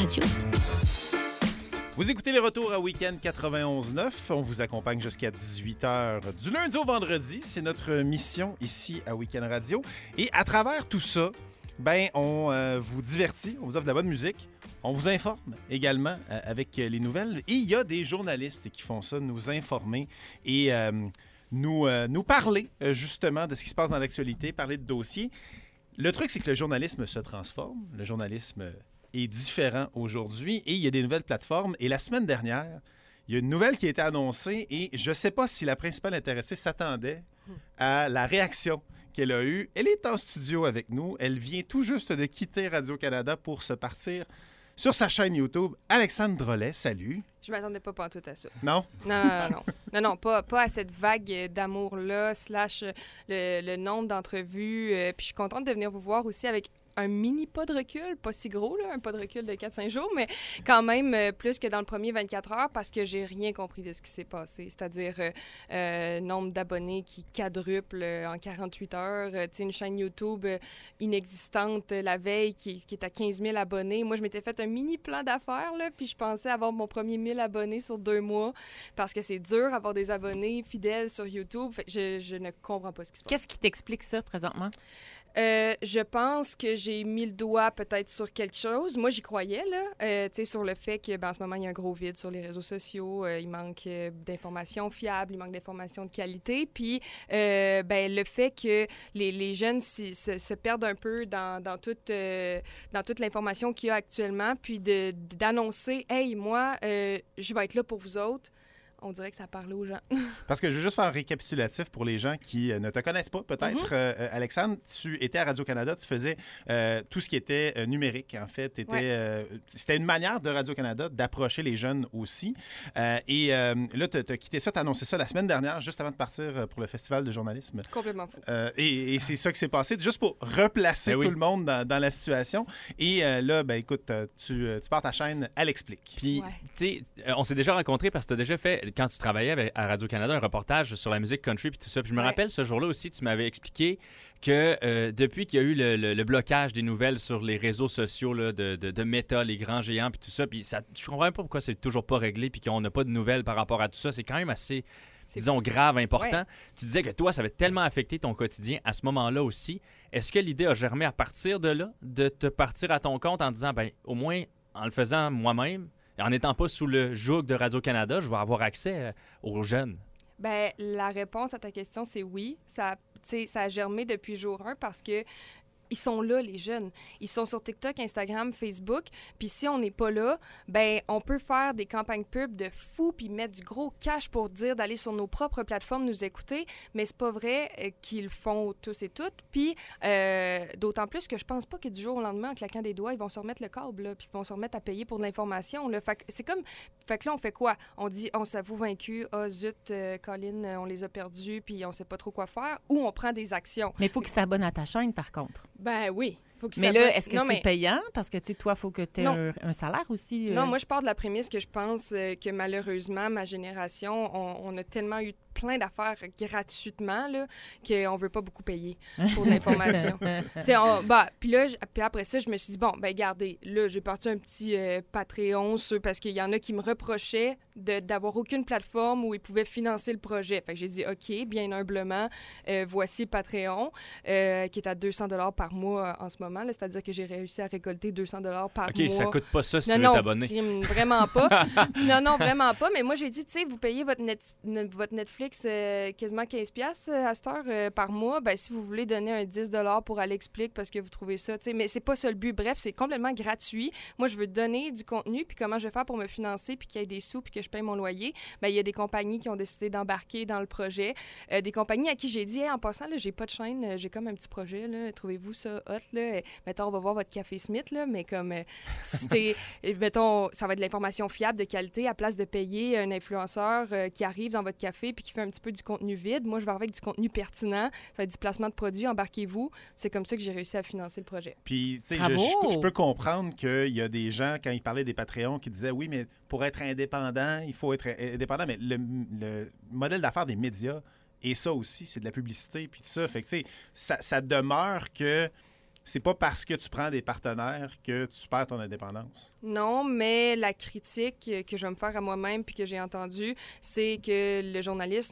Radio. Vous écoutez les retours à Week-end 91.9. On vous accompagne jusqu'à 18h du lundi au vendredi. C'est notre mission ici à Week-end Radio. Et à travers tout ça, on vous divertit, on vous offre de la bonne musique. On vous informe également avec les nouvelles. Et il y a des journalistes qui font ça, nous informer et nous parler justement de ce qui se passe dans l'actualité, parler de dossiers. Le truc, c'est que le journalisme se transforme. Le journalisme est différent aujourd'hui et il y a des nouvelles plateformes. Et la semaine dernière, il y a une nouvelle qui a été annoncée et je ne sais pas si la principale intéressée s'attendait à la réaction qu'elle a eue. Elle est en studio avec nous. Elle vient tout juste de quitter Radio-Canada pour se partir sur sa chaîne YouTube. Alexandre Drolet, salut. Je m'attendais pas pantoute à ça. Non? Non, pas à cette vague d'amour-là, / le nombre d'entrevues. Puis je suis contente de venir vous voir aussi avec un mini pas de recul, pas si gros, là, un pas de recul de 4-5 jours, mais quand même plus que dans le premier 24 heures parce que j'ai rien compris de ce qui s'est passé. C'est-à-dire nombre d'abonnés qui quadruple en 48 heures, une chaîne YouTube inexistante la veille qui est à 15 000 abonnés. Moi, je m'étais fait un mini plan d'affaires, là, puis je pensais avoir mon premier 1000 abonnés sur 2 mois parce que c'est dur d'avoir des abonnés fidèles sur YouTube. Fait que je ne comprends pas ce qui se passe. Qu'est-ce qui t'explique ça présentement? Je pense que j'ai mis le doigt peut-être sur quelque chose. Moi, j'y croyais, là, sur le fait que, en ce moment, il y a un gros vide sur les réseaux sociaux. Il manque d'informations fiables, il manque d'informations de qualité. Puis, le fait que les jeunes se perdent un peu dans toute l'information qu'il y a actuellement, puis d'annoncer « Hey, moi, je vais être là pour vous autres », on dirait que ça parle aux gens. Parce que je veux juste faire un récapitulatif pour les gens qui ne te connaissent pas, peut-être. Alexandre, tu étais à Radio-Canada, tu faisais tout ce qui était numérique, en fait. C'était une manière de Radio-Canada d'approcher les jeunes aussi. Là, tu as quitté ça, tu as annoncé ça la semaine dernière, juste avant de partir pour le Festival de journalisme. Complètement fou. Et c'est ça qui s'est passé, juste pour replacer tout le monde dans la situation. Et là, écoute, tu pars ta chaîne, elle explique. Puis, tu sais, on s'est déjà rencontrés parce que tu as déjà fait, quand tu travaillais à Radio-Canada, un reportage sur la musique country puis tout ça. Puis je me rappelle, ce jour-là aussi, tu m'avais expliqué que depuis qu'il y a eu le blocage des nouvelles sur les réseaux sociaux là, de Meta, les grands géants puis tout ça, puis je comprends pas pourquoi c'est toujours pas réglé puis qu'on n'a pas de nouvelles par rapport à tout ça. C'est quand même assez, disons, grave, important. Ouais. Tu disais que toi, ça avait tellement affecté ton quotidien à ce moment-là aussi. Est-ce que l'idée a germé à partir de là, de te partir à ton compte en disant, au moins, en le faisant moi-même, en n'étant pas sous le joug de Radio-Canada, je vais avoir accès aux jeunes? La réponse à ta question, c'est oui. Ça a germé depuis jour 1 parce que ils sont là, les jeunes. Ils sont sur TikTok, Instagram, Facebook. Puis si on n'est pas là, on peut faire des campagnes pub de fou puis mettre du gros cash pour dire d'aller sur nos propres plateformes nous écouter. Mais c'est pas vrai qu'ils le font tous et toutes. Puis d'autant plus que je pense pas que du jour au lendemain, en claquant des doigts, ils vont se remettre le câble, là, puis ils vont se remettre à payer pour de l'information. Là. Fait que là, on fait quoi? On dit, on s'avoue vaincu. Ah, zut, Colin, on les a perdus, puis on sait pas trop quoi faire. Ou on prend des actions. Mais il faut qu'ils s'abonnent à ta chaîne, par contre. Oui. Mais là, est-ce que c'est payant? Parce que, tu sais, toi, il faut que tu aies un salaire aussi. Non, moi, je pars de la prémisse que je pense que malheureusement, ma génération, on a tellement eu plein d'affaires gratuitement là, qu'on ne veut pas beaucoup payer pour de l'information. Puis après ça, je me suis dit, regardez, là, j'ai parti un petit Patreon parce qu'il y en a qui me reprochaient d'avoir aucune plateforme où ils pouvaient financer le projet. Fait que j'ai dit, OK, bien humblement, voici Patreon, qui est à 200 $ par mois en ce moment. Là, c'est-à-dire que j'ai réussi à récolter 200 $ par mois. OK, ça coûte pas ça si tu veux t'abonner. Vraiment pas. Non, vraiment pas. Mais moi, j'ai dit, tu sais, vous payez votre Netflix quasiment 15$ à cette heure par mois. Si vous voulez donner un 10 $ pour aller expliquer parce que vous trouvez ça, tu sais, mais c'est pas ça le but. Bref, c'est complètement gratuit. Moi, je veux donner du contenu, puis comment je vais faire pour me financer, puis qu'il y ait des sous, puis que je paye mon loyer. Il y a des compagnies qui ont décidé d'embarquer dans le projet. Des compagnies à qui j'ai dit, en passant, là, j'ai pas de chaîne, j'ai comme un petit projet, là, trouvez-vous ça hot, là? Mettons, on va voir votre Café Smith, là, mais comme, mettons, ça va être de l'information fiable, de qualité, à place de payer un influenceur qui arrive dans votre café puis qui fait un petit peu du contenu vide. Moi, je vais avec du contenu pertinent. Ça va être du placement de produits, embarquez-vous. C'est comme ça que j'ai réussi à financer le projet. Puis, tu sais, je peux comprendre qu'il y a des gens, quand ils parlaient des Patreons, qui disaient, oui, mais pour être indépendant, il faut être indépendant. Mais le modèle d'affaires des médias, et ça aussi, c'est de la publicité, puis tout ça. Fait que, tu sais, ça demeure que c'est pas parce que tu prends des partenaires que tu perds ton indépendance. Non, mais la critique que je vais me faire à moi-même puis que j'ai entendue, c'est que le journaliste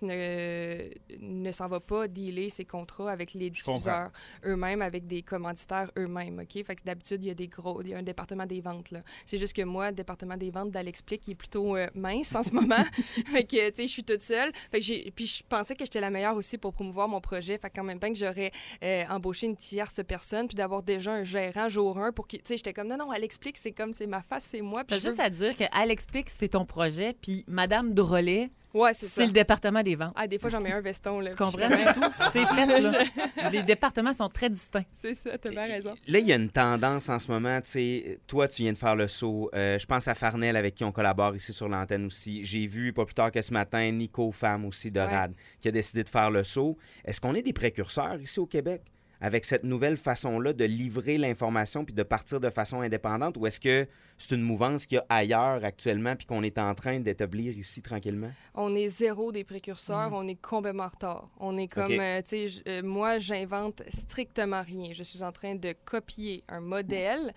ne s'en va pas dealer ses contrats avec les diffuseurs eux-mêmes, avec des commanditaires eux-mêmes, OK? Fait que d'habitude, il y a un département des ventes, là. C'est juste que moi, le département des ventes d'Alexplique, il est plutôt mince en ce moment. Fait que, tu sais, je suis toute seule. Fait que puis je pensais que j'étais la meilleure aussi pour promouvoir mon projet. Fait qu'en même temps que j'aurais embauché une tierce personne, puis d'avoir déjà un gérant jour 1 pour que, tu sais, j'étais comme, non, Alexplique, c'est ma face, c'est moi. T'as juste à dire qu'Alexplique, c'est ton projet, puis Madame Drolet, ouais, c'est le département des ventes. Ah, des fois, j'en mets un veston, là. Tu comprends? C'est tout. C'est fait, là. Les départements sont très distincts. C'est ça, t'as bien raison. Là, il y a une tendance en ce moment, tu sais, toi, tu viens de faire le saut. Je pense à Farnell, avec qui on collabore ici sur l'antenne aussi. J'ai vu, pas plus tard que ce matin, Nico Femme aussi de RAD, qui a décidé de faire le saut. Est-ce qu'on est des précurseurs ici au Québec avec cette nouvelle façon-là de livrer l'information puis de partir de façon indépendante, ou est-ce que c'est une mouvance qu'il y a ailleurs actuellement puis qu'on est en train d'établir ici tranquillement? On est zéro des précurseurs, on est complètement en retard. On est comme, tu sais, moi, j'invente strictement rien. Je suis en train de copier un modèle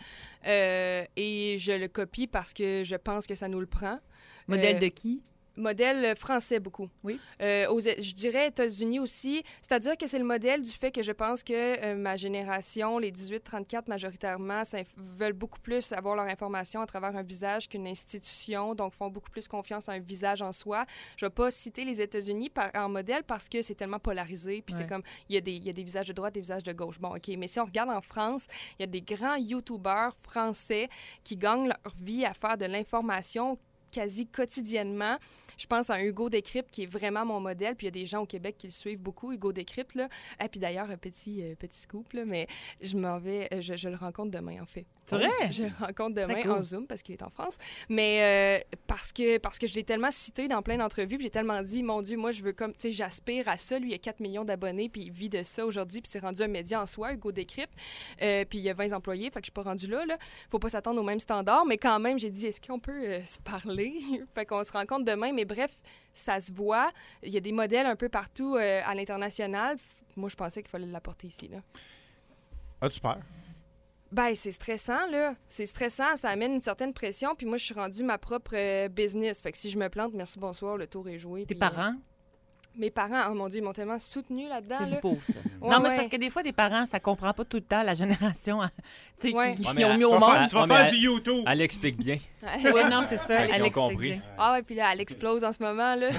et je le copie parce que je pense que ça nous le prend. Modèle de qui? Modèle français, beaucoup. Oui. Je dirais États-Unis aussi. C'est-à-dire que c'est le modèle du fait que je pense que ma génération, les 18-34 majoritairement, veulent beaucoup plus avoir leur information à travers un visage qu'une institution, donc font beaucoup plus confiance à un visage en soi. Je ne vais pas citer les États-Unis en modèle parce que c'est tellement polarisé, puis c'est comme, il y a des visages de droite, des visages de gauche. Bon, OK, mais si on regarde en France, il y a des grands YouTubers français qui gagnent leur vie à faire de l'information quasi quotidiennement. Je pense à Hugo Décrypte, qui est vraiment mon modèle. Puis il y a des gens au Québec qui le suivent beaucoup, Hugo Décrypte, là. Et puis d'ailleurs, un petit scoop, là, mais je le rencontre demain, en fait. C'est vrai? Je le rencontre demain en Zoom, parce qu'il est en France. Mais parce que je l'ai tellement cité dans plein d'entrevues, puis j'ai tellement dit, mon Dieu, moi, je veux comme, tu sais, j'aspire à ça. Lui, il a 4 millions d'abonnés, puis il vit de ça aujourd'hui, puis c'est rendu un média en soi, Hugo Décrypte. Puis il y a 20 employés, fait que je suis pas rendue là. Faut pas s'attendre aux mêmes standards, mais quand même, j'ai dit, est-ce qu'on peut se parler? Fait qu'on se rencontre demain, mais bref, ça se voit. Il y a des modèles un peu partout à l'international. Moi, je pensais qu'il fallait l'apporter ici, là. As-tu peur? Ben, c'est stressant, là. C'est stressant, ça amène une certaine pression. Puis moi, je suis rendue ma propre business. Fait que si je me plante, merci, bonsoir, le tour est joué. Tes parents? Mes parents, oh mon Dieu, ils m'ont tellement soutenue là-dedans. C'est beau, ça. Ouais, non, mais c'est parce que des fois, des parents, ça comprend pas tout le temps la génération qui ont mis au Tu monde. vas faire du YouTube. Elle explique bien. Oui, non, c'est ça. Ils ont compris. Bien. Ah ouais, puis là, elle explose en ce moment, là.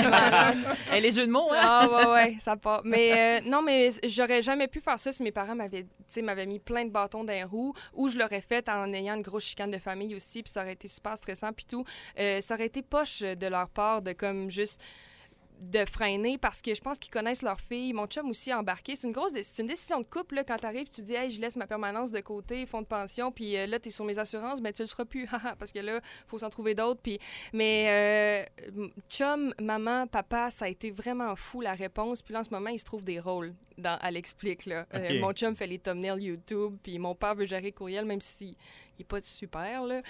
Les jeux de mots, hein? Ah ouais, ça part. Mais non, mais j'aurais jamais pu faire ça si mes parents m'avaient mis plein de bâtons dans les roues, ou je l'aurais fait en ayant une grosse chicane de famille aussi, puis ça aurait été super stressant, puis tout. Ça aurait été poche de leur part de comme juste de freiner, parce que je pense qu'ils connaissent leur fille. Mon chum aussi a embarqué. C'est une décision de couple, là, quand t'arrives, tu dis, hey, je laisse ma permanence de côté, fonds de pension, puis là, t'es sur mes assurances, mais tu le seras plus, parce que là, faut s'en trouver d'autres. Mais chum, maman, papa, ça a été vraiment fou, la réponse. Puis là, en ce moment, il se trouve des rôles dans Elle-Explique, là. Okay. Mon chum fait les thumbnails YouTube, puis mon père veut gérer courriel, même si il est pas super, là.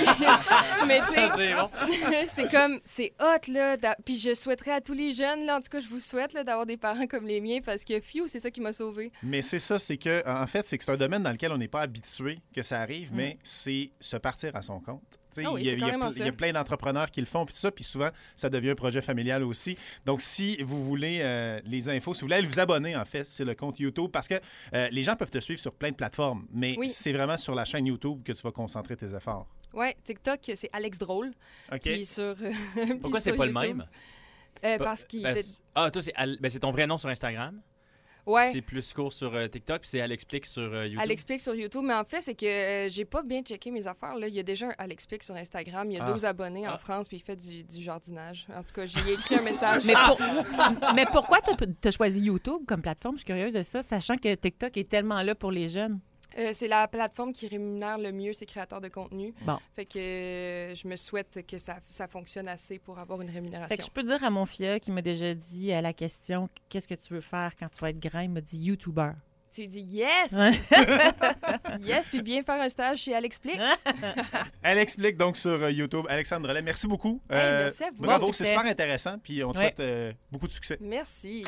Mais tu sais, c'est bon. c'est comme, c'est hot, là. Puis je souhaiterais à tous les jeunes, là, en tout cas, je vous souhaite là, d'avoir des parents comme les miens, parce que, c'est ça qui m'a sauvée. Mais c'est ça, c'est que, en fait, c'est un domaine dans lequel on n'est pas habitué que ça arrive, mais c'est se partir à son compte. Ah oui, il y a plein d'entrepreneurs qui le font, puis tout ça, puis souvent, ça devient un projet familial aussi. Donc, si vous voulez les infos, si vous voulez aller vous abonner, en fait, c'est le compte YouTube, parce que les gens peuvent te suivre sur plein de plateformes, mais c'est vraiment sur la chaîne YouTube que tu vas concentrer tes efforts. Oui, TikTok, c'est Alex Drôle. OK. Puis sur, Pourquoi c'est pas le même? Parce qu'il... toi, c'est ton vrai nom sur Instagram? Ouais. C'est plus court sur TikTok, puis c'est Elle-Explique sur YouTube. Elle-Explique sur YouTube, mais en fait, c'est que j'ai pas bien checké mes affaires. Là. Il y a déjà un Elle-Explique sur Instagram. Il y a 12 abonnés en France, puis il fait du jardinage. En tout cas, j'ai écrit un message. Mais pourquoi t'as choisi YouTube comme plateforme? Je suis curieuse de ça, sachant que TikTok est tellement là pour les jeunes. C'est la plateforme qui rémunère le mieux ses créateurs de contenu. Bon. Fait que je me souhaite que ça fonctionne assez pour avoir une rémunération. Fait que je peux dire à mon fils qui m'a déjà dit à la question « Qu'est-ce que tu veux faire quand tu vas être grand? » Il m'a dit « YouTuber. » Tu lui dis « Yes! » Yes, puis bien faire un stage chez Elle-Explique. Elle-Explique donc sur YouTube. Alexandre Drolet, merci beaucoup. Hey, merci à vous. Bravo, Bon c'est super intéressant, puis on te souhaite beaucoup de succès. Merci.